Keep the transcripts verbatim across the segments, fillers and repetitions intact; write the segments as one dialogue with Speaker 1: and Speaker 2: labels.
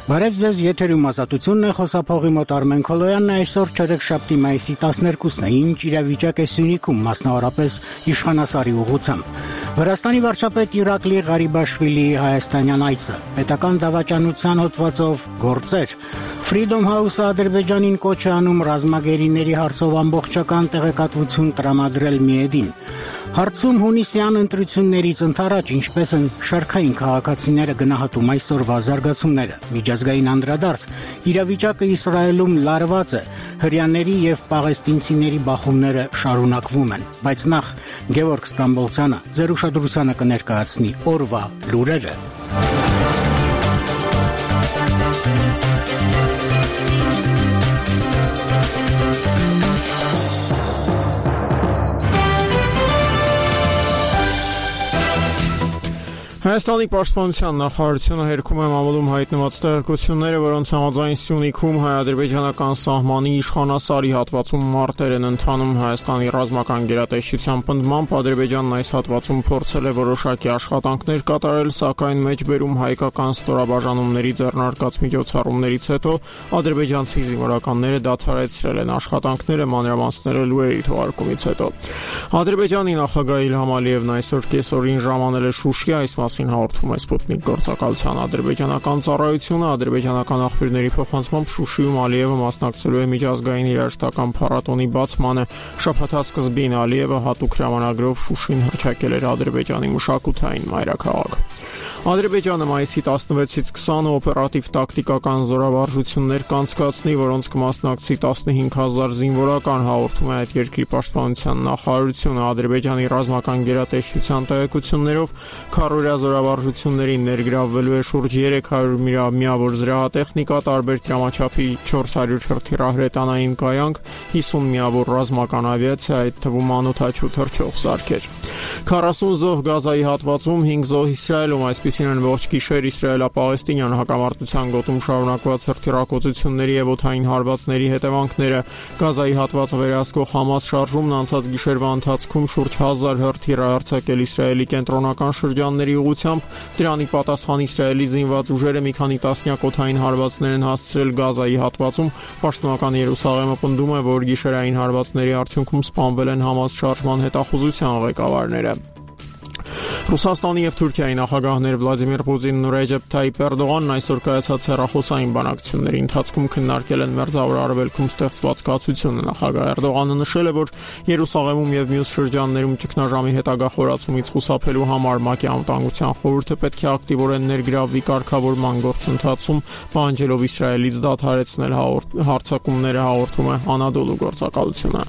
Speaker 1: Բարև ձեզ, եթերում ազատությունն է, խոսափողի մոտ Արմեն Քոլոյանն է, այսօր չորեքշաբթի մայիսի տասներկուսն է, ինչ իրավիճակ է Սյունիքում, մասնավորապես Իշխանասարի ուղղությամբ։ Վրաստանի վարչապետ Իրակլի Ղարիբաշվիլիի հայաստանյան այցը, պետական դավաճանության հոդվածով գործեր, Freedom House-ը Ադրբեջանին կոչ է անում ռազմագերիների հարցով ամբողջական տեղեկատվություն տրամադրել Միեդին։ Հարցում հունիսյան ընտրություններից ընդառաջ ինչպես են շարքային քաղաքացիները գնահատում այսօրվա զարգացումները։ Միջազգային անդրադարձ իրավիճակը Իսրայելում լարված է, հրեաների եւ պաղեստինցիների բախումները շարունակվում են, բայց նախ Գևորգ Ստամբոլցյանը ձեր ուշադրությանը կներկայացնի օրվա լուրերը։
Speaker 2: Հայաստանի պաշտպանության նախարարությունը հերքում է մամուլում հայտնված տեղեկությունները, որոնց համաձայն Սյունիքում հայ-ադրբեջանական սահմանի Իշխանասարի հատվածում մարտեր են ընթանում Հայաստանի ռազմական գերատեսչության պնդմամբ Ադրբեջանն այս հատվածում փորձել է որոշակի աշխատանքներ կատարել, սակայն մեջբերում հայկական ստորաբաժանումների ձեռնարկած միջոցառումներից հետո ադրբեջանցի զինվորականները դադարեցրել են աշխատանքները, մանրամասները լուրերի թողարկումից հետո։ Ադրբեջանի նախագահ Իլհամ Ալիևն այսօր կեսօրին ժամանել է Շուշի, այս մասին հաղորդում է Սպուտնիկ գործակալության ադրբեջանական ծառայությունը, ադրբեջանական աղբյուրների փոխանցմամբ Շուշիում Ալիևը մասնակցելու է միջազգային երաժշտական փառատոնի բացմանը։ Շաբաթասկզբին Ալիևը հատուկ հրամանագրով Շուշին հռչակել էր Ադրբեջանի մշակութային մայրաքաղաք։ Ադրբեջանը մայիսի տասնվեցից քսանը օպերատիվ տակտիկական զորավարժություններ կանցկացնի, որոնց կմասնակցի տասնհինգ հազար զինվորական, հաղորդում է այդ երկրի պաշտպանության նախարարությունը։ Ադրբեջանի ռազմական գերատեսչության տեղեկություններով քառօրյա զորավարժություններին ներգրավվելու է շուրջ երեք հարյուր միավոր զրահատեխնիկա, տարբեր տրամաչափի չորս հարյուր հրթիռահրետանային կայանք, հիսուն միավոր ռազմական ավիացիա, այդ թվում անօդաչու թռչող սարքեր։ քառասուն զոհ Գազայի հատվածում, հինգ զոհ Իսրայելում, այսպիսին են ողջ գիշեր իսրայելա-պաղեստինյան հակամարտության գոտում շարունակված հրթիռակոծությունների եւ օդային հարվածների հետևանքները։ Գազայի հատվածը վերահսկող Համաս շարժումն անցած գիշերվա ընթացքում շուրջ հազար հրթիռ է արձակել Իսրայելի կենտրոնական շրջանների ուղղությամբ։ Դրանի պատասխան Իսրայելի զինված ուժերը մի քանի տասնյակ օդային հարվածներ են հասցրել Գազայի հատվածում։ Պաշտոնական Երուսաղեմը պնդում է, որ գիշերային հարվածների արդյունքում սպանվել են Համաս շարժման հետախուզության ղեկավարները։ Ռուսաստանի եւ Թուրքիայի նախագահներ Վլադիմիր Պուտինն ու Ռեջեփ Թայիպ Էրդողանն այսօր կայացած հեռախոսային բանակցությունների ընթացքում քննարկել են Մերձավոր Արևելքում ստեղծված կացությունը։ Նախագահ Էրդողանը նշել է, որ Երուսաղեմում եւ մյուս շրջաններում ճգնաժամի հետագա խորացումից խուսափելու համար ՄԱԿ-ի անվտանգության խորհուրդը պետք է ակտիվորեն ներգրավվի կարգավորման գործընթացում, պահանջելով Իսրայելից դադարեցնել հարձակումները, հաղորդում է Անադոլու գործակալությունը։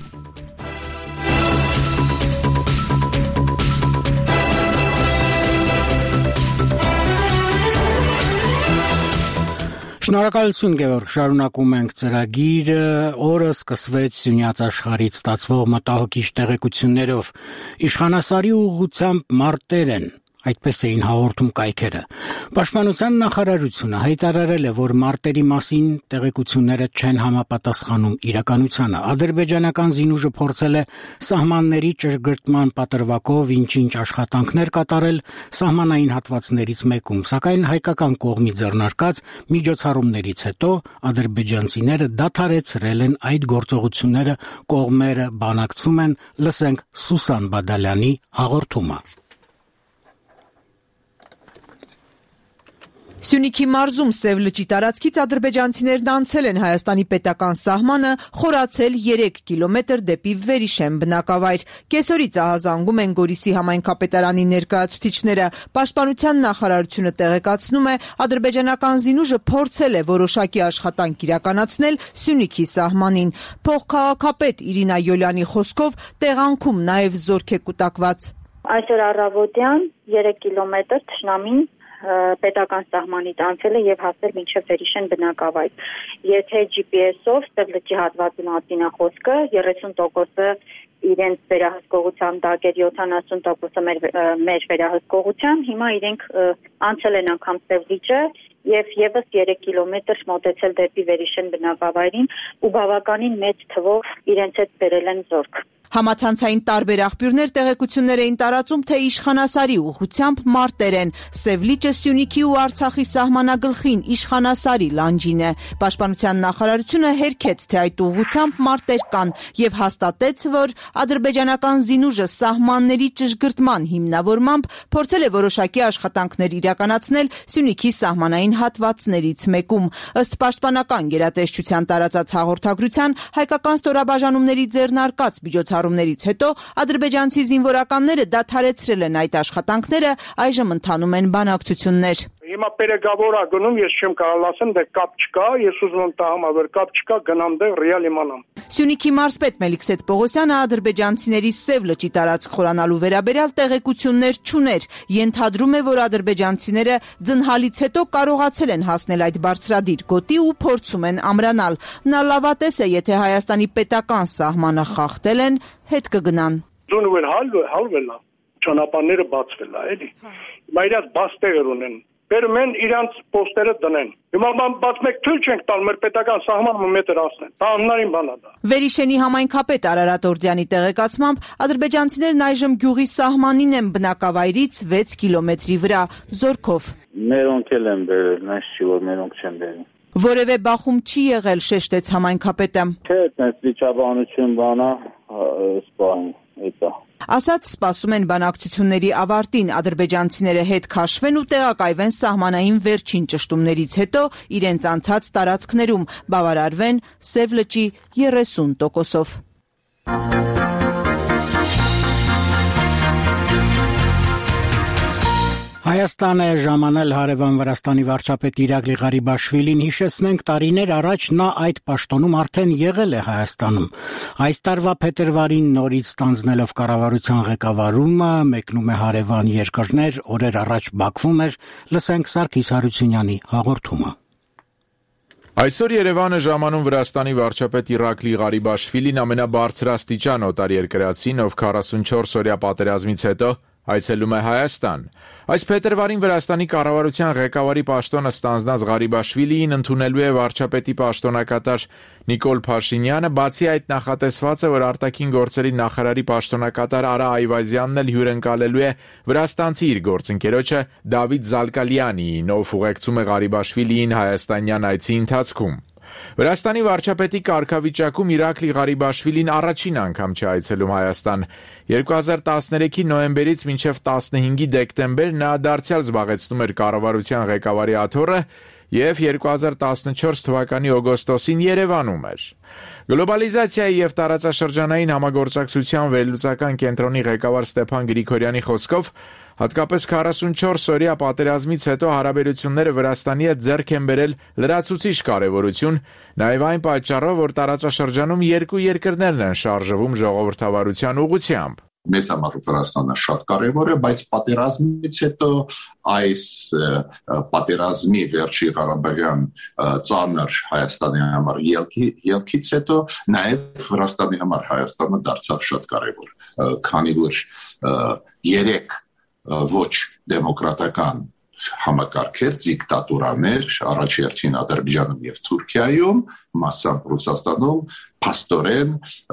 Speaker 1: Շնորհակալություն Գևորգ, շարունակում ենք ծրագիրը, օրը սկսվեց Սյունյաց աշխարհից ստացվող մտահոգիչ տեղեկություններով։ Իշխանասարի ուղղությամբ մարտեր են, այդպես էին հաղորդում կայքերը։ Պաշտպանության նախարարությունը հայտարարել է, որ մարտերի մասին տեղեկությունները չեն համապատասխանում իրականությանը։ Ադրբեջանական զինուժը փորձել է սահմանների ճշգրտման պատրվակով ինչ-ինչ աշխատանքներ կատարել սահմանային հատվածներից մեկում, սակայն հայկական կողմի ձեռնարկած միջոցառումներից հետո ադրբեջանցիները դադարեցրել են այդ գործողությունները, կողմերը բանակցում են, լսենք Սուսան Բադալյանի հաղորդումը։
Speaker 3: Սյունիքի մարզում Սև լճի տարածքից ադրբեջանցիներն անցել են Հայաստանի պետական սահմանը, խորացել երեք կիլոմետր դեպի Վերիշեմ բնակավայր։ Կեսօրից ահազանգում են Գորիսի համայնքապետարանի ներկայացուցիչները։ Պաշտպանության նախարարությունը տեղեկացնում է, ադրբեջանական զինուժը փորձել է որոշակի աշխատանք իրականացնել Սյունիքի սահմանին։ Փոխքաղաքապետ Իրինա Յոլյանի խոսքով տեղանքում նաև զորք է կուտակված։
Speaker 4: Այսօր առավոտյան երեք կիլոմետր թշնամին պետական սահմանից անցել է եւ հասել մինչեւ Վերիշեն բնակավայր։ Եթե Ջի Պի Էսով Սև լճի հատվածի մասին է խոսքը, երեսուն տոկոսը իրենց վերահսկողության տակ էր, յոթանասուն տոկոսը մեր մեր վերահսկողության, հիմա իրենք անցել են անգամ Սև լիճը եւ եւս երեք կիլոմետր մոտեցել դեպի Վերիշեն բնակավայրին ու բավականին մեծ թվով իրենց հետ բերել են զորք։
Speaker 3: Համացանցային տարբեր աղբյուրներ տեղեկություններ էին տարածում, թե Իշխանասարի ուղղությամբ մարտեր են։ Սևլիճը Սյունիքի ու Արցախի սահմանագլխին Իշխանասարի լանջին է։ Պաշտպանության նախարարությունը հերքեց, թե այդ ուղղությամբ մարտեր կան եւ հաստատեց, որ ադրբեջանական զինուժը սահմանների ճշգրտման հիմնավորմամբ փորձել է որոշակի աշխատանքներ իրականացնել Սյունիքի սահմանային հատվածներից մեկում։ Ըստ պաշտպանական գերատեսչության տարածած հաղորդագրության, հայկական ստորաբաժանումների ձեռնարկած միջոցառումներից հետո ադրբեջանցի զինվորականները դադարեցրել են այդ աշխատանքները, այժմ ընթանում են բանակցություններ։
Speaker 5: Հիմա պերեգավորա գնում, ես չեմ կարող ասեմ, դե կապ չկա, ես ուզում եմ տահամաբեր կապ չկա, գնամ դեղ ռեալ իմանամ։
Speaker 3: Սյունիքի մարզպետ Մելիքսեթ Պողոսյանը ադրբեջանցիների Սև լճի տարածք խորանալու վերաբերյալ տեղեկություններ չուներ, ենթադրում է, որ ադրբեջանցիները ձնհալից հետո կարողացել են հասնել այդ բարձրադիր գոտի ու փորձում են ամրանալ։ Նա լավատես է, եթե Հայաստանի պետական սահմանը խախտել են, հետ կգնան։
Speaker 5: Ձունվել հալվել է, ճանապարհները բացվել է, էլի։ Հիմա իրաց բաց տեղեր ունեն։ Բերում են իրանց պոստերը դնեն։ Հիմա բաց մեկ թույլ չենք տալ մեր պետական սահմանը մետր ասնեն։ Դա անհնարին բան է դա։
Speaker 3: Վերիշենի համայնքապետ Արարատ Օրդյանի տեղեկացմամբ ադրբեջանցիներն այժմ գյուղի սահմանին են բնակավայրից վեց կիլոմետրի վրա, զորքով։
Speaker 6: Մերոնք էլ են բերել, նայս չի որ մերոնք չեն բերում։
Speaker 3: Որևէ բախում չի եղել, շեշտեց համայնքապետը։
Speaker 6: Չէ, այդպես վիճաբանություն բանա, սպահին, էտա։
Speaker 3: Ասած սպասում են բանակցությունների ավարտին, ադրբեջանցիները հետ քաշվեն ու տեղակայվեն սահմանային վերջին ճշտումներից հետո իրենց անցած տարածքներում, բավարարվեն Սև լճի երեսուն տոկոսով։
Speaker 1: Հայաստան է ժամանել հարևան Վրաստանի վարչապետ Իրակլի Ղարիբաշվիլին, հիշեցնենք տարիներ առաջ նա այդ պաշտոնում արդեն եղել է Հայաստանում։ Այս տարվա փետրվարին նորից ստանձնելով կառավարության ղեկավարումը, մեկնում է հարևան երկրներ, օրեր առաջ Բաքվում էր, լսենք Սարգիս Հարությունյանի հաղորդումը։
Speaker 7: Այսօր Երևանը ժամանում Վրաստանի վարչապետ Իրակլի Ղարիբաշվիլին ամենաբարձրաստիճան օտարերկրացին, ով քառասունչորս օրյա պատերազմից հետո այցելում է Հայաստան։ Այս փետրվարին Վրաստանի կառավարության ղեկավարի պաշտոնը ստանձնած Ղարիբաշվիլիին ընդունելու է վարչապետի պաշտոնակատար Նիկոլ Փաշինյանը, բացի այդ նախատեսված է, որ արտաքին գործերի նախարարի պաշտոնակատար Արա Այվազյանն էլ հյուրընկալելու է վրաստանցի իր գործընկերոջը Դավիթ Զալկալյանիին, ով ուղեկցում է Ղարիբաշվիլիին հայաստանյան այցի ընթացքում։ Վրաստանի վարչապետի կարգավիճակում Իրակլի Ղարիբաշվիլին առաջին անգամ չի այցելում Հայաստան։ երկու հազար տասներեքի նոյեմբերից մինչև տասնհինգի դեկտեմբեր նա դարձյալ զբաղեցնում էր կառավարության ղեկավարի աթոռը և երկու հազար տասնչորս թվականի օգոստոսին Երևանում էր։ Գլոբալիզացիայի և տարածաշրջանային համագործակցության վերլուծական կենտրոնի ղեկավար Ստեփան Գրիգորյանի խոսքով հատկապես քառասունչորս օրյա պատերազմից հետո հարաբերությունները Վրաստանի հետ ձեռք են բերել լրացուցիչ կարևորություն, նաև այն պատճառով, որ տարածաշրջանում երկու երկրներն են շարժվում ժողովրդավարության ուղղությամբ։
Speaker 8: Մեզ համար Վրաստանը շատ կարևոր է, բայց պատերազմից հետո այս պատերազմի վերջի Ղարաբաղյան ծանր Հայաստանի համար ելքից հետո նաև Վրաստանի համար Հայաստանը դարձավ շատ կարևոր, քանի որ երեք ոչ դեմոկրատական համակարգեր, դիկտատուրաներ, առաջերտին Ադրբեջանում և Թուրքիայում, մասամբ Ռուսաստանում, փաստորեն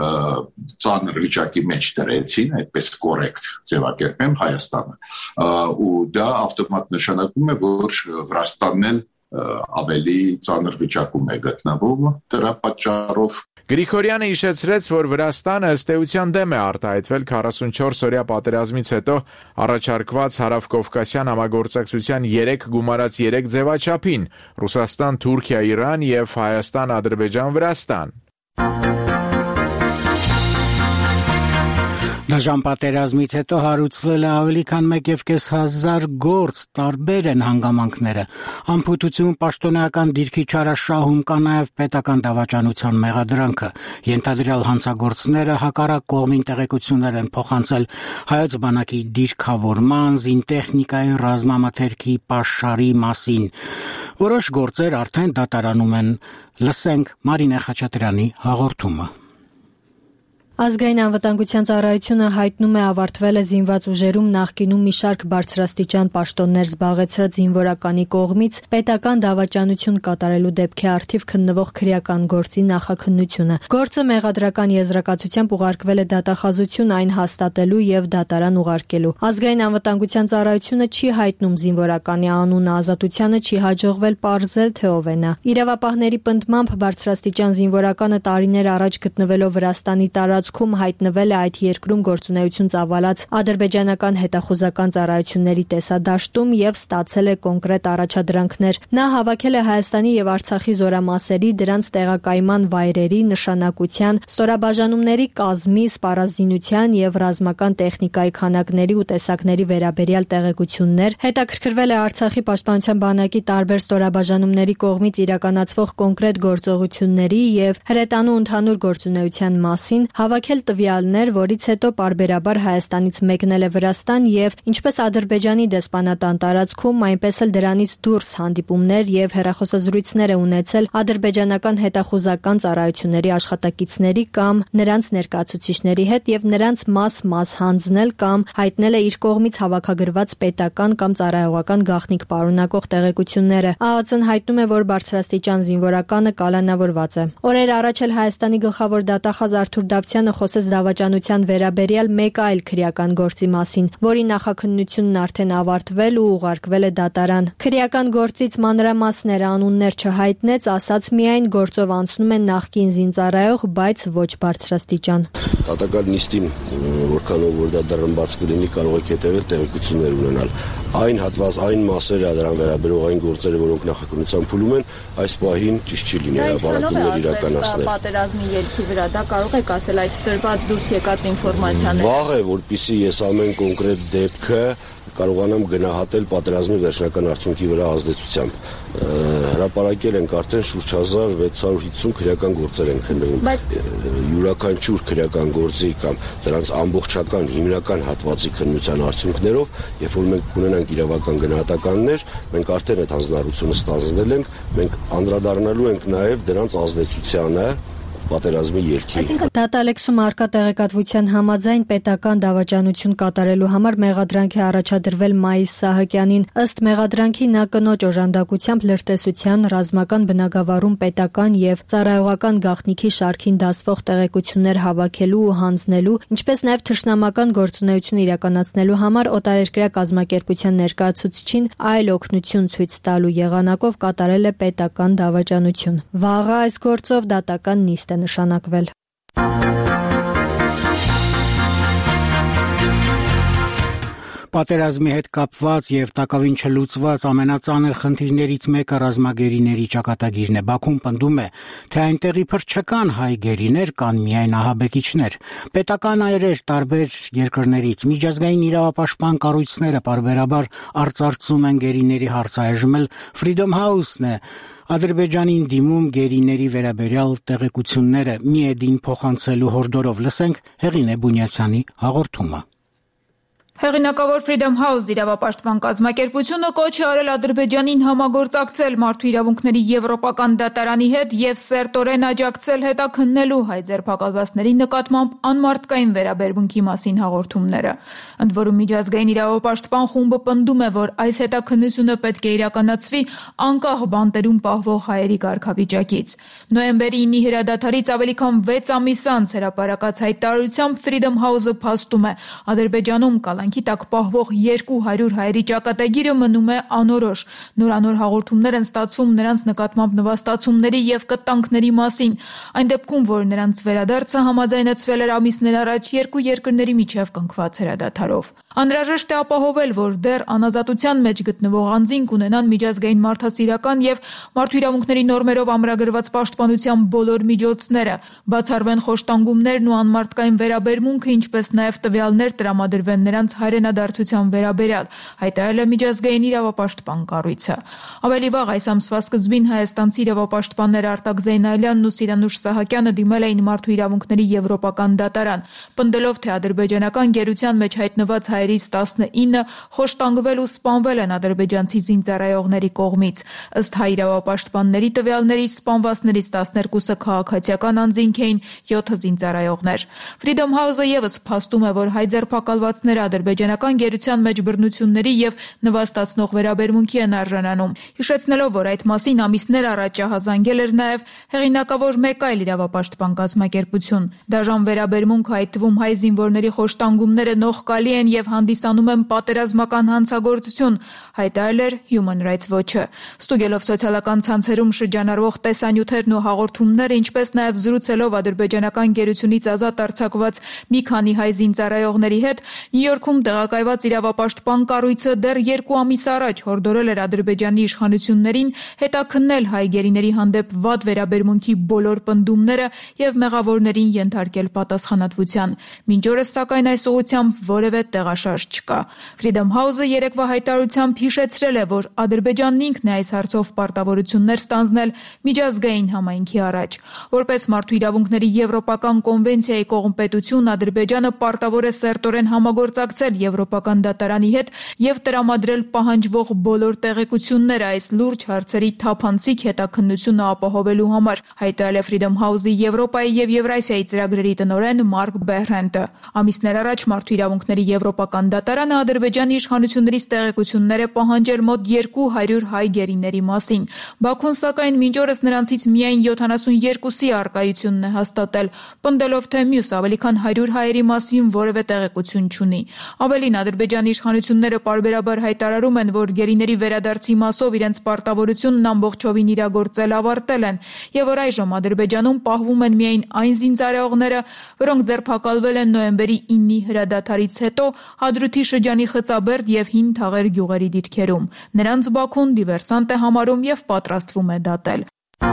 Speaker 8: ծանր վիճակի մեջ դրեցին, այդպես կորեկտ ձևակերպեմ Հայաստանը։ Ու դա ավտոմատ նշանակում է, որ Վրաստանն էլ ավելի ծանր վիճակում է գտնվում դրա պատճառով։
Speaker 7: Գրիգորյանը հիշեցրեց, որ Վրաստանը ըստ էության դեմ է արտահայտվել քառասունչորս օրյա պատերազմից հետո առաջարկված հարավկովկասյան համագործակցության երեք գումարած երեք ձևաչափին՝ Ռուսաստան, Թուրքիա, Իրան և Հայաստան, Ադրբեջան, Վրաստան։
Speaker 1: Դաժան պատերազմից հետո հարուցվել է ավելի քան մեկ և կես հազար գործ, տարբեր են հանգամանքները։ Անփութություն, պաշտոնեական դիրքի չարաշահում, կա նաև պետական դավաճանության մեղադրանքը։ Ենթադրյալ հանցագործները հակառակ կողմին տեղեկություններ են փոխանցել հայոց բանակի դիրքավորման, զինտեխնիկայի, ռազմամթերքի պաշարի մասին։ Որոշ գործեր արդեն դատարանում են։ Լսենք Մարինե Խաչատրյանի հաղորդումը։
Speaker 9: Ազգային անվտանգության ծառայությունը հայտնում է ավարտվել է զինված ուժերում նախկինում մի շարք բարձրաստիճան պաշտոններ զբաղեցրած զինվորականի կողմից պետական դավաճանություն կատարելու դեպքի առթիվ քննվող քրեական գործի նախաքննությունը։ Գործը մեղադրական եզրակացությամբ ուղարկվել է դատախազություն այն հաստատելու եւ դատարան ուղարկելու։ Ազգային անվտանգության ծառայությունը չի հայտնում զինվորականի անունը, ազատությանը չի հաջողվել պարզել, թե ով է նա։ Իրավապահների պնդմամբ բարձրաստիճան զինվորականը տարիներ առաջ գտնվելով Վրաստանի տարածքում հայտնվել է այդ երկրում գործունեություն ծավալած ադրբեջանական հետախուզական ծառայությունների տեսադաշտում եւ ստացել է կոնկրետ առաջադրանքներ։ Նա հավաքել է Հայաստանի եւ Արցախի զորամասերի, դրանց տեղակայման վայրերի, նշանակության, ստորաբաժանումների կազմի, սպառազինության եւ ռազմական տեխնիկայի քանակների ու տեսակների վերաբերյալ տեղեկություններ, հետաքրքրվել է Արցախի պաշտպանության բանակի տարբեր ստորաբաժանումների կողմից իրականացվող կոնկրետ գործողությունների եւ հրետանու ընդհանուր գործունեության մասին, հավաքել տվյալներ, որից հետո պարբերաբար Հայաստանից մեկնել է Վրաստան եւ ինչպես Ադրբեջանի դեսպանատան տարածքում, այնպես էլ դրանից դուրս հանդիպումներ եւ հեռախոսազրույցներ է ունեցել ադրբեջանական հետախուզական ծառայությունների աշխատակիցների կամ նրանց ներկայացուցիչների հետ եւ նրանց մաս-մաս հանձնել կամ հայտնել է իր կողմից հավաքագրված պետական կամ ծառայողական գաղտնիք պարունակող տեղեկությունները։ ԱԱԾ-ն հայտնում է, որ բարձրաստիճան զինվորականը կալանավորված է։ Օրեր առաջ էլ Հայաստանի գլխավոր դատախազ Արթուր Դավթյանը խոսեց դավաճանության վերաբերյալ մեկ այլ քրեական գործի մասին, որի նախաքննությունն արդեն ավարտվել ու ուղարկվել է դատարան։ Քրեական գործից մանրամասներ, անուններ չհայտնեց, ասաց միայն գործով անցնում է նախկին զինծառայող, բայց ոչ բարձրաստիճան։
Speaker 10: Դատական նիստին, որքանով որ դա դռնբաց կլինի, կարող եք հետևել տեղեկություններ ունենալ։ Այն հատված, այն մասերը դրան վերաբերող այն գործերը, որոնք նախաքննության փուլում են, այս պահին ճիշտ չի լինի հրապարակումներ իրականացնել։
Speaker 11: Պատերազմի ելքի վրա դա կարող եք ասել այդ ծրված դուրս եկած ինֆորմացիաները։
Speaker 10: Վաղ է, որպեսզի ես ամեն կոնկրետ դեպքը կարողանամ գնահատել պատերազմի վերջնական արդյունքի վրա ազդեցությամբ։ Հրապարակել ենք արդեն շուրջ հազար վեց հարյուր հիսուն քրեական գործեր են քննվում։ Յուրաքանչյուր քրեական գործի կամ դրանց ամբողջական հիմնական հատվածի քննության արդյունքներով, երբ որ մենք ունենանք իրավական գնահատականներ, մենք արդեն այդ հանձնառությունը ստանձնել ենք, մենք անդրադառնալու ենք նաև դրանց ազդեցությանը պատերազմի ելքի։
Speaker 9: Դատալեքսում արկա տեղեկատվության համաձայն պետական դավաճանություն կատարելու համար մեղադրանք է առաջադրվել Մայիս Սահակյանին։ Ըստ մեղադրանքի նա կնոջ օժանդակությամբ լրտեսության, ռազմական բնագավառում պետական եւ ծառայողական գաղտնիքի շարքին դասվող տեղեկություններ հավաքելու ու հանձնելու, ինչպես նաեւ թշնամական գործունեություն իրականացնելու համար օտարերկրյա կազմակերպության ներկայացուցչին այլ օգնություն ցույց տալու եղանակով կատարել է պետական դավաճանություն։ Վաղը այս գործով դատական նիստ է նշանակվել։
Speaker 1: Պատերազմի հետ կապված եւ տակավին չլուծված ամենածանր խնդիրներից մեկը ռազմագերիների ճակատագիրն է։ Բաքուն պնդում է, թե այնտեղ իբր չկան հայ գերիներ, կան միայն ահաբեկիչներ։ Պետական այրեր տարբեր երկրներից միջազգային իրավապաշտպան կառույցները պարբերաբար արծարծում են գերիների հարցայժմ էլ Freedom House-ն է Ադրբեջանին դիմում գերիների վերաբերյալ տեղեկությունները միեդին փոխանցելու հորդորով։ Լսենք Հեղինե Բունյասյանի հաղորդումը։
Speaker 12: Հեղինակավոր Freedom House իրավապաշտպան կազմակերպությունը կոչ է արել Ադրբեջանին համագործակցել մարդու իրավունքների եվրոպական դատարանի հետ եւ սերտորեն աջակցել հետաքննելու հայ ձերբակալվածների նկատմամբ անմարդկային վերաբերմունքի մասին հաղորդումները։ Ընդ որում միջազգային իրավապաշտպան խումբը պնդում է, որ այս հետաքննությունը պետք է իրականացվի անկախ բանտերում պահվող հայերի կարգավիճակից։ Նոյեմբերի ինի հրադադարից ավելի քան վեց ամիս անց հրապարակած հայտարարությամբ Freedom House-ը փաստում է Ադրբեջանում կալանքի տակ պահվող երկու հարյուր հայերի ճակատագիրը մնում է անորոշ։ Նորանոր հաղորդումներ են ստացվում նրանց նկատմամբ նվաստացումների եւ կտանքների մասին։ Այն դեպքում, որ նրանց վերադարձը համաձայնեցվել էր ամիսներ առաջ երկու երկրների միջև կնքված հրադադարով։ Անհրաժեշտ է ապահովել, որ դեռ անազատության մեջ գտնվող անձին կունենան միջազգային մարդասիրական եւ մարդու իրավունքների նորմերով ամրագրված պաշտպանության բոլոր միջոցները, բացառվեն խոշտանգումներն ու անմարդկային վերաբերմունքը, ինչպես նաեւ տվյալներ տրամադրվեն նրանց հայրենադարձության վերաբերյալ, հայտարարել է միջազգային իրավապաշտպան կառույցը։ Ավելի վաղ այս ամսվա սկզբին հայաստանցի իրավապաշտպաններ Արտակ Զեյնալյանն ու Սիրանուշ Սահակյանը դիմել էին մարդու իրավունքների եվրոպական դատարան, պնդելով, թե ադրբեջանական գերության մեջ հայտնված հայերի հայերից տասնինը խոշտանգվել ու սպանվել են ադրբեջանցի զինծառայողների կողմից։ Ըստ հայ իրավապաշտպանների տվյալների, սպանվածներից տասներկուսը քաղաքացիական անձինք էին, յոթը զինծառայողներ։ Freedom House-ը ևս փաստում է, որ հայ ձերբակալվածները ադրբեջանական գերության մեջ բռնությունների եւ նվաստացնող վերաբերմունքի են արժանանում, հիշեցնելով, որ այդ մասին ամիսներ առաջ ահազանգել էր նաեւ հեղինակավոր մեկ այլ իրավապաշտպան կազմակերպություն։ Դաժան վերաբերմունք, այդ թվում հայ զինվորների խոշտանգումները նողկալի են եւ հանդիսանում են պատերազմական հանցագործություն, հայտարարել էր Human Rights Watch-ը։ Ստուգելով սոցիալական ցանցերում շրջանառվող տեսանյութերն ու հաղորդումները, ինչպես նաեւ զրուցելով ադրբեջանական գերությունից ազատ արձակված մի քանի հայ զինծառայողների հետ, Նյու Յորքում տեղակայված իրավապաշտպան կառույցը դեռ երկու ամիս առաջ հորդորել էր Ադրբեջանի իշխանություններին հետաքննել հայ գերիների հանդեպ վատ վերաբերմունքի բոլոր պնդումները եւ մեղավորներին ենթարկել պատասխանատվության։ Մինչ օրս, սակայն, այս ուղղությամբ որևէ տեղաշարժ չկա։ Freedom House-ը երեկվա հայտարարությամբ հիշեցրել է, որ Ադրբեջանն ինքն է այս հարցով պարտավորություններ ստանձնել միջազգային համայնքի առաջ։ Որպես մարդու իրավունքների եվրոպական կոնվենցիայի կողմպետություն, Ադրբեջանը պարտավոր է սերտորեն համագործակցել եվրոպական դատարանի հետ եւ տրամադրել պահանջվող բոլոր տեղեկությունները այս լուրջ հարցերի թափանցիկ հետաքննությունը ապահովելու համար, հայտարարել է Freedom House-ի Եվրոպայի եւ Եվրասիայի ծրագրերի տնօրեն Մարկ Բեհրենտը։ Ամիսներ առաջ մարդու իրավունքների եվրոպական դատարանը Ադրբեջանի իշխանություններից տեղեկություններ է պահանջել մոտ երկու հարյուր հայ գերիների մասին։ Բաքուն, սակայն, մինչ օրս նրանցից միայն յոթանասունյոթի առկայությունն է հաստատել, պնդելով, թե մյուս ավելի քան հարյուր հայերի մասին որևէ տեղեկություն չունի։ Ավելին, Ադրբեջանի իշխանությունները պարբերաբար հայտարարում են, որ գերիների վերադարձի մասով իրենց պարտավորությունն ամբողջովին իրագործել ավարտել են, եւ որ այժմ Ադրբեջանում պահվում են միայն այն զինծառայողները, որոնք ձերբակալվել են նոյեմբերի իննի հրադադարից հետո Հադրութի շրջանի Խծաբերդ եւ Հին Թաղեր գյուղերի դիրքերում։ Նրանց Բաքուն դիվերսանտ է համարում եւ պատրաստվում է դատել։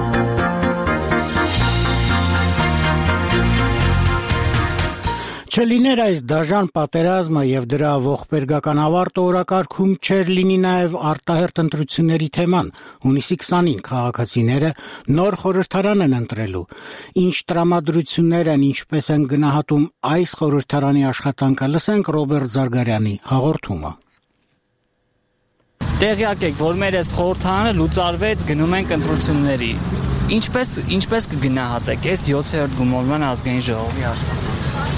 Speaker 1: Չլիներ այս դաժան պատերազմը եւ դրա ողբերգական ավարտը, օրակարգում չէր լինի նաեւ արտահերթ ընտրությունների թեման։ Հունիսի քսանին քաղաքացիները նոր խորհրդարան են ընտրելու։ Ինչ տրամադրություններ են, ինչպես են գնահատում այս խորհրդարանի աշխատանքը, լսենք Ռոբերտ Զարգարյանի հաղորդումը։
Speaker 13: Տեղյակ եք, որ մեր այս խորհրդարանը լուծարվեց, գնում ենք ընտրությունների։ Ինչպես ինչպես կգնահատեք այս յոթերորդ գումարման ազգային ժողովի աշխատանքը։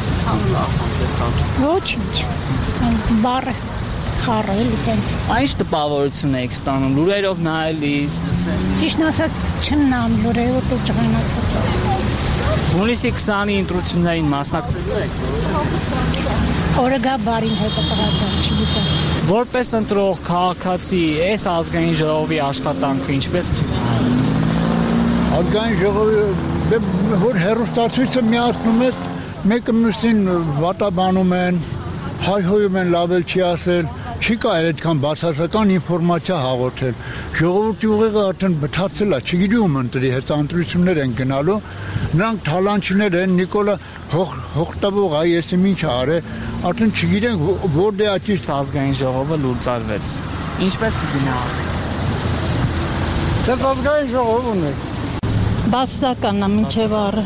Speaker 14: Ոչինչ, բարը, խառը, էլի տենց։
Speaker 13: Այս տպավորություն եք ստանում, լուրերով նայելիս։
Speaker 14: Ճիշտն ասած, չեմ նայում լուրերով ու ջղայնացած։
Speaker 13: Հունիսի քսանի ընտրություններին մասնակցելու եք։
Speaker 14: Օրը գա բարին հետը տղաճան, չգիտեմ։
Speaker 13: Որպես ընտրող քաղաքացի, այս ազգային ժողովի աշխատանքը ինչպես
Speaker 15: ազգային ժողովի որ հերոստացույցը միացնում է մեկը մյուսին վատաբանում են, հայհոյում են, լավ էլ չի ասել, չի կարելի այդքան բացասական ինֆորմացիա հաղորդել։ Ժողովրդի ուղեղը արդեն բթացել է, չգիտի ում ընտրի, հենց ընտրություններ են գնալու, նրանք թալանչիներ են, Նիկոլա Հոխտավող այ եսի ինչ արե, արդեն չգիտենք որտե է ճիշտ
Speaker 13: ազգային ժողովը լուծարվեց։ Ինչպես կգնահատեք։
Speaker 15: Ձեզ ազգային ժողով ունեք։
Speaker 14: Բացասական է մինչև առը։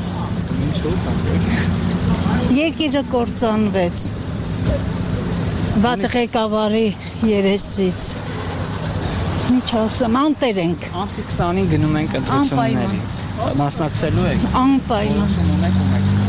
Speaker 14: Երկիրը կործանվեց վատ ղեկավարի երեսից։ Ինչ ասեմ, անտեր ենք։
Speaker 13: Ամսի քսանին գնում ենք ընտրությունների։ Մասնակցելու եք։
Speaker 14: Անպայման։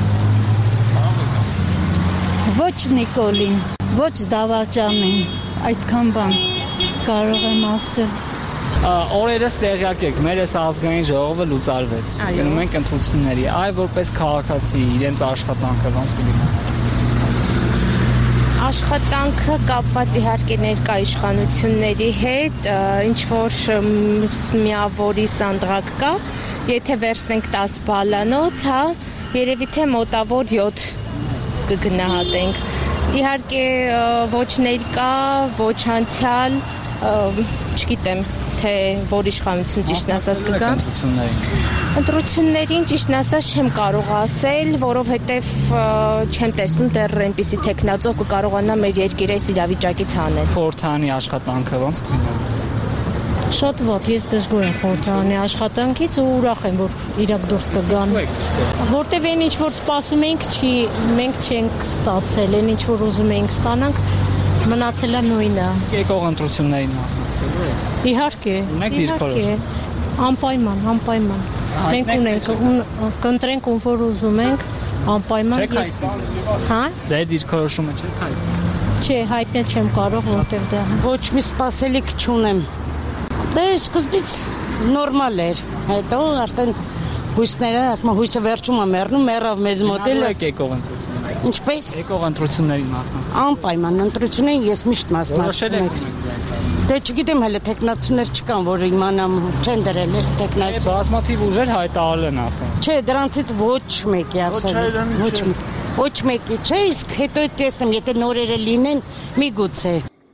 Speaker 14: Ոչ Նիկոլին, ոչ Դավաճանին, այդքան բան կարող եմ ասել։
Speaker 13: Օրերս տեղյակ եք, մեր այս ազգային ժողովը լուծարվեց։ Գնում ենք ընտրությունների։ Այ որպես քաղաքացի իրենց աշխատանքը ոնց կդիմադրեք։
Speaker 16: Աշխատանքը կապված իհարկե ներկա իշխանությունների հետ, ինչ որ միավորի սանդղակ կա, եթե վերցնենք տասը բալանոց, հա, երևի թե մոտավոր յոթ կգնահատենք։ Իհարկե ոչ ներկա, ոչ անցյալ, չգիտեմ թե որ իշխանություն ճիշտն ասած կգա։ Ընտրություններին ճիշտն ասած չեմ կարող ասել, որովհետև չեմ տեսնում դեռ այնպիսի տեխնացու կկարողանա մեր երկիրը այս իրավիճակից հանել։
Speaker 13: Խորհրդարանի աշխատանքը ոնց կլինի։
Speaker 14: Շատ վատ, ես դժգոհ եմ խորհրդարանի աշխատանքից ու ուրախ եմ, որ իրակ դուրս կգան։ Որտեվ այն ինչ որ սպասում ենք, չի, մենք չենք ստացել, այն ինչ որ ուզում էինք ստանանք, Մնացել է նույնը։
Speaker 13: Իսկ եկող ընտրություններին մասնակցելու եք։
Speaker 14: Իհարկե։
Speaker 13: Ունեք դիրքորոշում։
Speaker 14: Անպայման, անպայման։ Մենք ունենք, կընտրենք ում որ ուզում ենք, անպայման։
Speaker 13: Չեք հայտնել։
Speaker 14: Հա։
Speaker 13: Ձեր դիրքորոշումը չեք հայտնել։
Speaker 14: Չէ, հայտնել չեմ կարող, որտեղ դա։
Speaker 17: Ոչ մի սպասելիք չունեմ։ Դե սկզբից նորմալ էր, հետո արդեն հույսները, ասում հույսը վերջում է մեռնում, մեռավ մեզ մոտ էլ
Speaker 13: եկող ընտրություններին։
Speaker 17: Ինչպես
Speaker 13: եկող ընտրություններին մասնակցել։
Speaker 17: Անպայման ընտրություններին ես միշտ մասնակցում եմ։ Դե չգիտեմ հələ տեխնացուներ չկան, որ իմանամ չեն դրել տեխնացու։
Speaker 13: Բազմաթիվ ուժեր հայտարարել են արդեն։
Speaker 17: Չէ, դրանցից ոչ մեկի ասել։ Ոչ ոչ մեկի, չէ, իսկ հետո տեսնեմ, եթե նորերը լինեն, միգուցե։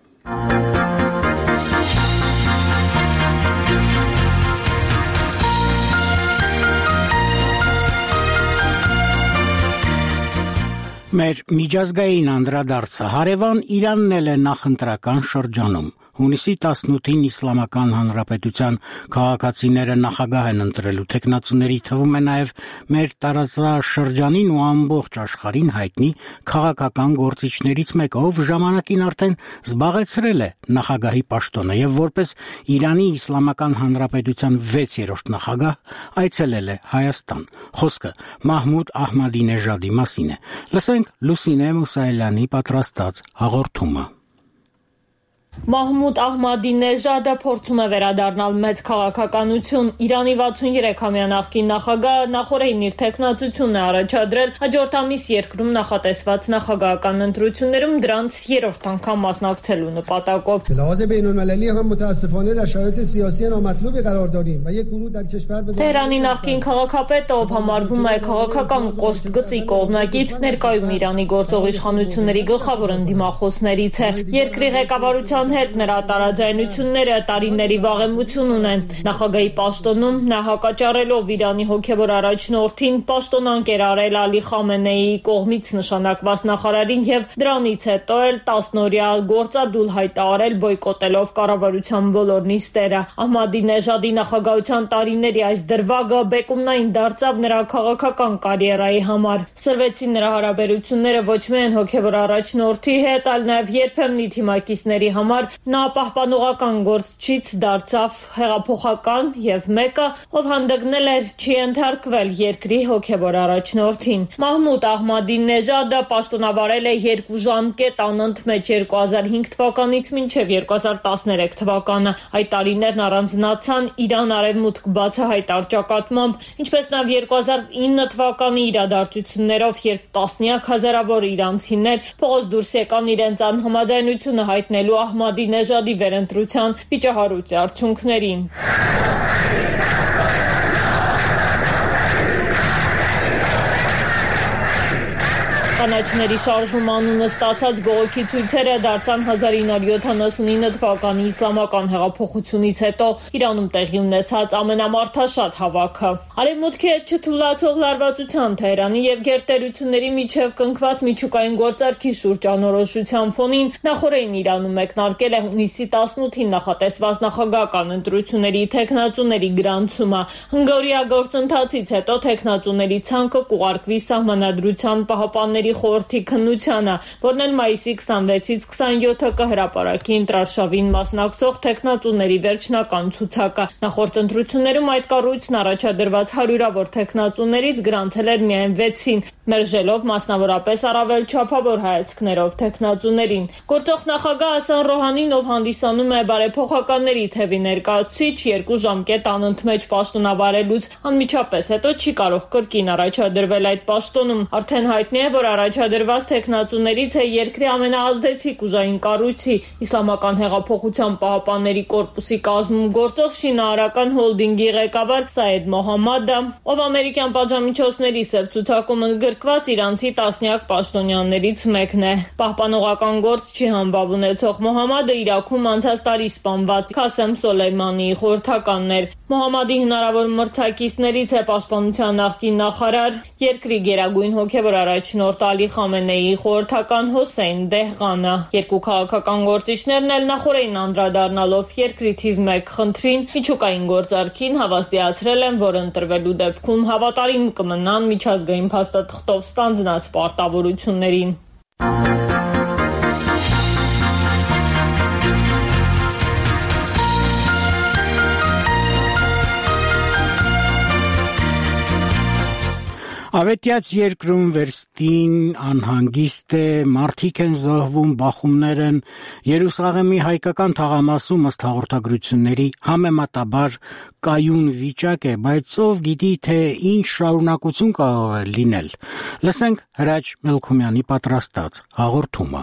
Speaker 1: Մեր միջազգային անդրադարձը հարևան Իրանն էլ է նախընտրական շրջանում։ Հունիսի տասնութին Իսլամական Հանրապետության քաղաքացիները նախագահ են ընտրելու տեխնացուների թվում է նաև մեր տարածաշրջանին ու ամբողջ աշխարհին հայտնի քաղաքական գործիչներից մեկը, ով ժամանակին արդեն զբաղեցրել է նախագահի պաշտոնը եւ որպես Իրանի Իսլամական Հանրապետության վեցերորդ նախագահ այցելել է Հայաստան։ Խոսքը Մահմուդ Ահմադինեժադի մասին է։ Լսենք Լուսինե Մուսայելյանի պատրաստած հաղորդումը։
Speaker 18: Մահմուդ Ահմադինեժադը փորձում է վերադառնալ մեծ քաղաքականություն։ Իրանի վաթսուներեքամյա նախկին նախագահը նախորդին իր տեխնացությունն է առաջադրել հաջորդ ամիս երկրում նախատեսված նախագահական ընտրություններում դրանց երրորդ անգամ մասնակցելու նպատակով։ Թեհրանի նախկին քաղաքապետը, ով համարվում է քաղաքական կոշտգծի կողմնակից, ներկայում Իրանի գործող իշխանությունների գլխավոր ընդդիմախոսներից է։ Երկրի ղեկավարության հետ նրա տարաձայնությունները տարիների վաղեմություն ունեն։ Նախագահի պաշտոնում նա հակաճառելով Իրանի հոգևոր առաջնորդին պաշտոնանկ էր արել Ալի Խամենեիի կողմից նշանակված նախարարին եւ դրանից հետո էլ տասնօրյա գործադուլ հայտարարել բոյկոտելով կառավարության բոլոր նիստերը։ Ահմադինեժադի նախագահության տարիների այս դրվագը բեկումնային դարձավ նրա քաղաքական կարիերայի համար։ Սրվեցին նրա հարաբերությունները ոչ միայն հոգևոր առաջնորդի հետ, այլ նաեւ երբեմնի թիմակիցների համար նա պահպանողական գործչից դարձավ հեղափոխական եւ մեկը, ով հանդգնել էր չի ենթարկվել երկրի հոգևոր առաջնորդին։ Մահմուդ Ահմադինեժադը պաշտոնավարել է երկու ժամկետ անընդմեջ երկու հազար հինգ թվականից մինչև երկու հազար տասներեք թվականը։ Այդ տարիներն առանձնացան Իրան-Արևմուտք բացահայտ առճակատմամբ, ինչպես նաեւ երկու հազար ինը թվականի իրադարձություններով, երբ տասնյակ հազարավոր իրանցիներ փողոց դուրս եկան իրենց անհամաձայնությունը հայտնելու Ահմադինեժադի վերընտրության վիճահարույց արդյունքներին։ Կանաչների շարժում անունը ստացած բողոքի ցույցերը դարձան հազար ինը հարյուր յոթանասունինը թվականի իսլամական հեղափոխությունից հետո Իրանում տեղի ունեցած ամենամարդաշատ հավաքը։ Արևմուտքի հետ չթույլատրող լարվածության, Թեհրանի եւ գերտերությունների միջև կնքված միջուկային գործարքի շուրջ անորոշության ֆոնին նախորդին Իրանում մեկնարկել է հունիսի տասնութին նախատեսված նախագահական ընտրությունների տեխնացուների գրանցումը։ Հնգօրյա գործընթացից հետո տեխնացուների ցանկը կուղարկվի Սահմանադրության պահապանների խորհրդի քննությանը, որն էլ մայիսի քսանվեցից քսանյոթը կհրապարակի ընտրարշավին մասնակցող տեխնացուների վերջնական ցուցակը։ Նախորդ ընտրություններում այդ կառույցն առաջադրված հարյուրավոր տեխնացուներից գրանցել էր միայն վեցին, մերժելով մասնավորապես առավել չափավոր հայացքներով տեխնացուներին։ Գործող նախագահ Հասան Ռոհանին, ով հանդիսանում է բարեփոխականների թևի ներկայացուցիչ, երկու ժամկետ անընդմեջ պաշտոնավարելուց անմիջապես հետո չի կարող կրկին առաջադրվել այդ պաշտոնում։ Արդեն հայտնի է, որ առաջադրված տեխնացուներից է երկրի ամենաազդեցիկ ուժային կառույցի Իսլամական հեղափոխության պահապանների կորպուսի կազմում գործող շինարարական հոլդինգի ղեկավար Սայեդ Մոհամմադը, ով ամերիկյան պատժամիջոցների սև ցուցակում ընդգրկված իրանցի տասնյակ պաշտոնյաներից մեկն է։ Պահպանողական գործչի համբավ ունեցող Մոհամմադը Իրաքում անցած տարի սպանված Քասեմ Սոլեյմանիի խորհրդականն էր։ Մոհամմադի հնարավոր մրցակիցներից է պաշտպանության նախկին նախարար, երկրի գերագույն հոգևոր առաջնորդ Ալի Խամենեիի խորհրդական Հոսեյն Դեհղանը։ Երկու քաղաքական գործիչներն էլ նախորդին անդրադառնալով երկրի թիվ մեկ խնդրին միջուկային գործարքին հավաստիացրել են, որ ընտրվելու դեպքում հավատարիմ կմնան միջազգային փաստաթղթով ստանձնած պարտավորություններին։
Speaker 1: Ավետյաց երկրում վերստին անհանգիստ է, մարդիկ են զոհվում, բախումներ են, Երուսաղեմի հայկական թաղամասում ըստ հաղորդագրությունների համեմատաբար կայուն վիճակ է, բայց ով գիտի, թե ինչ շարունակություն կարող է լինել։ Լսենք Հրաչ Մելքումյանի պատրաստած հաղորդումը։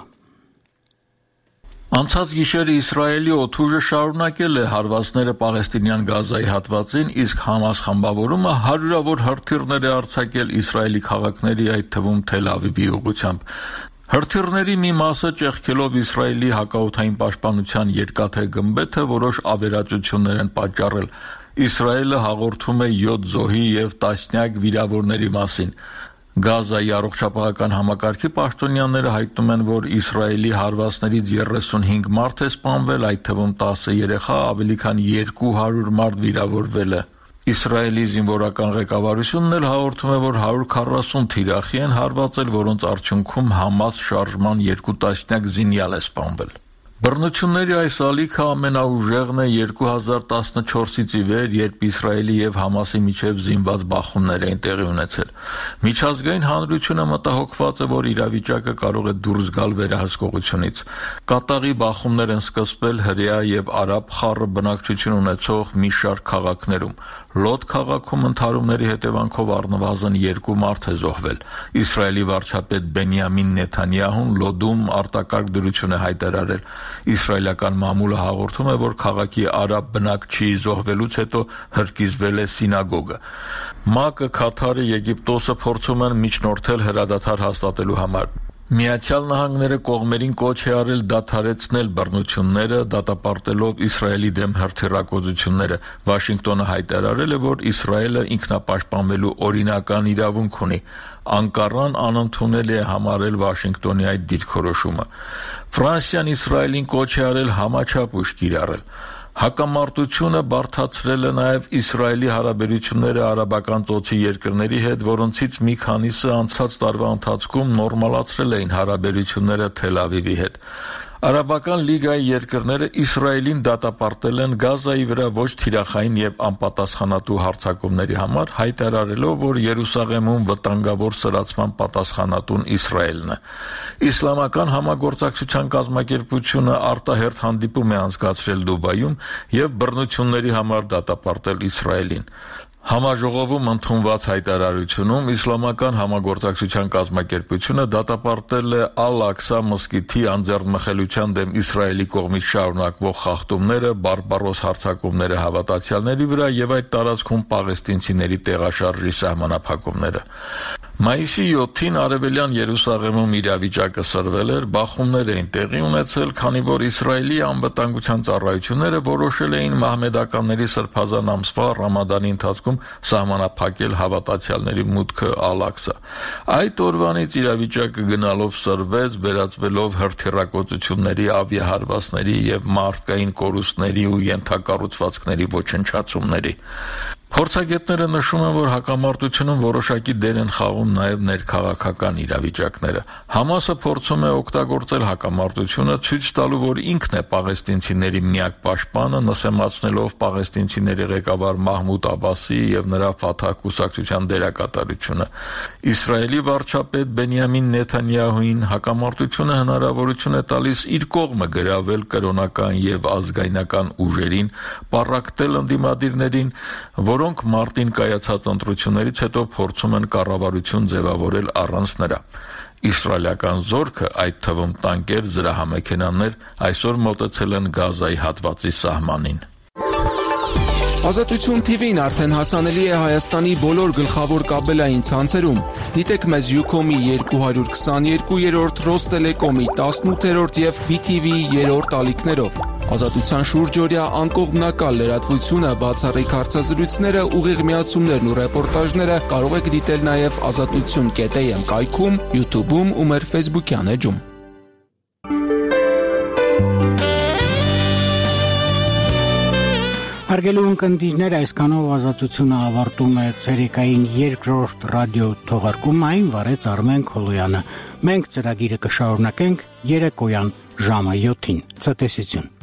Speaker 19: Անցած գիշերը Իսրայելի օդուժը շարունակել է հարվածները Պաղեստինյան Գազայի հատվածին, իսկ Համաս խմբավորումը հարյուրավոր հրթիռներ է արձակել Իսրայելի քաղաքների, այդ թվում Թել Ավիվի ուղղությամբ։ Հրթիռների մի մասը ճեղքելով Իսրայելի հակաօդային պաշտպանության երկաթե գմբեթը որոշ ավերածություններ են պատճառել։ Իսրայելը հաղորդում է յոթ զոհի և տասնյակ վիրավորների մասին։ Գազայի առողջապահական համակարգի պաշտոնյաները հայտնում են, որ Իսրայելի հարվածներից երեսունհինգ մարդ է սպանվել, այդ թվում տասը երեխա, ավելի քան երկու հարյուր մարդ վիրավորվել է։ Իսրայելի զինվորական ղեկավարությունն էլ հաղորդում է, որ հարյուր քառասուն թիրախի են հարվածել, որոնց արդյունքում Համաս շարժման երկու տասնյակ զինյալ է սպանվել։ Բռնությունների այս ալիքը ամենաուժեղն է երկու հազար տասնչորսից ի վեր, երբ Իսրայելի և Համասի միջև զինված բախումներ էին տեղի ունեցել։ Միջազգային հանրությունը մտահոգված է, որ իրավիճակը կարող է դուրս գալ վերահսկողությունից։ Կատաղի բախումներ են սկսվել հրեա և արաբ խառը բնակչություն ունեցող մի շարք քաղաքներում։ Լոդ քաղաքում ընդհարումների հետևանքով առնվազն երկու մարդ է զոհվել։ Իսրայելի վարչապետ Բենյամին Նեթանյահուն Լոդում արտակարգ դրություն է հայտարարել։ Իսրայելական մամուլը հաղորդում է, որ քաղաքի արաբ բնակչի զոհվելուց հետո հրկիզվել է սինագոգը։ ՄԱԿ-ը, Քաթարը, Եգիպտոսը փորձում են միջնորդել հրադադար հաստատելու համար։ Միացյալ Նահանգները կողմերին կոչ է արել դադարեցնել բռնությունները, դատապարտելով Իսրայելի դեմ հրթիռակոծությունները։ Վաշինգտոնը հայտարարել է, որ Իսրայելը ինքնապաշտպանվելու օրինական իրավունք ունի։ Անկարան անընդունել է համարել Վաշինգտոնի այդ դիրքորոշումը։ Ֆրանսիան Իսրայելին կոչ է արել համաչափ ուժ կիրառել։ Հակամարտությունը բարդացրել է նաև Իսրայելի հարաբերությունները արաբական ծոցի երկրների հետ, որոնցից մի քանիսը անցած տարվա ընթացքում նորմալացրել էին հարաբերությունները Թել Ավիվի հետ։ Արաբական լիգայի երկրները Իսրայելին դատապարտել են Գազայի վրա ոչ թիրախային և անպատասխանատու հարձակումների համար, հայտարարելով, որ Երուսաղեմում վտանգավոր սրացման պատասխանատուն Իսրայելն է։ Իսլամական համագործակցության կազմակերպությունը արտահերթ հանդիպում է անցկացրել Դուբայում և բռնությունների համար դատապարտել Իսրայելին։ Համաժողովում ընդունված հայտարարությունում Իսլամական համագործակցության կազմակերպությունը դատապարտել է Ալ-Ակսա մզկիթի անձեռնմխելիության դեմ Իսրայելի կողմից շարունակվող խախտումները, բարբարոս հարձակումները հավատացյալների վրա և այդ տարածքում պաղեստինցիների տեղաշարժի սահմանափակումները։ Մայիսի յոթին արևելյան Երուսաղեմում իրավիճակը սրվել էր, բախումներ էին տեղի ունեցել, քանի որ Իսրայելի անվտանգության ծառայությունները որոշել էին մահմեդականների սրբազան ամսվա Ռամադանի ընթացքում սահմանափակել հավատացյալների մուտքը Ալ-Ակսա։ Այդ օրվանից իրավիճակը գնալով սրվեց, վերածվելով հրթիռակոծությունների, ավիահարվածների և մարդկային կորուստների ու ենթակառուցվածքների ոչնչացումների։ Փորձագետները նշում են, որ հակամարտությունում որոշակի դեր են խաղում նաև ներքաղաքական իրավիճակները։ Համասը փորձում է օգտագործել հակամարտությունը, ցույց տալու, որ ինքն է պաղեստինցիների միակ պաշտպանը, նսեմացնելով պաղեստինցիների ղեկավար Մահմուդ Աբասի և նրա Ֆաթահ կուսակցության դերակատարությունը։ Իսրայելի վարչապետ Բենյամին Նեթանյահուին հակամարտությունը հնարավորություն է տալիս իր կողմը գրավել կրոնական և ազգայնական ուժերին, պառակտել ընդդիմադիրներին, որոնք մարտին կայացած ընտրություններից հետո փորձում են կառավարություն ձևավորել առանց նրա։ Իսրայելական զորքը, այդ թվում տանկեր, զրահամեքենաներ, այսօր մոտեցել են Գազայի հատվածի սահմանին։
Speaker 20: Ազատություն թիվին արդեն հասանելի է Հայաստանի բոլոր գլխավոր կաբելային ցանցերում։ Դիտեք մեզ Յուքոմի երկու քսաներկուերորդ, Ռոստելեկոմի տասնութերորդ և բի թի վիի երրորդ ալիքներով։ Ազատության շուրջօրյա անկողմնակալ լրատվությունը, բացառիկ հարցազրույցները, ուղիղ միացումներն ու ռեպորտաժները կարող եք դիտել նաև ազատություն կետ էյ էմ կայքում, յութուբում ու մեր ֆեյսբուքյան էջում։
Speaker 1: Հարգելի ունկնդիրներ, այսքանով Ազատությունը ավարտում է ցերեկային երկրորդ ռադիո թողարկումային, վարեց Արմեն Քոլոյանը։ Մենք ծրագիրը կշարունակենք երեկոյան ժամը յոթին։ Ցտեսություն։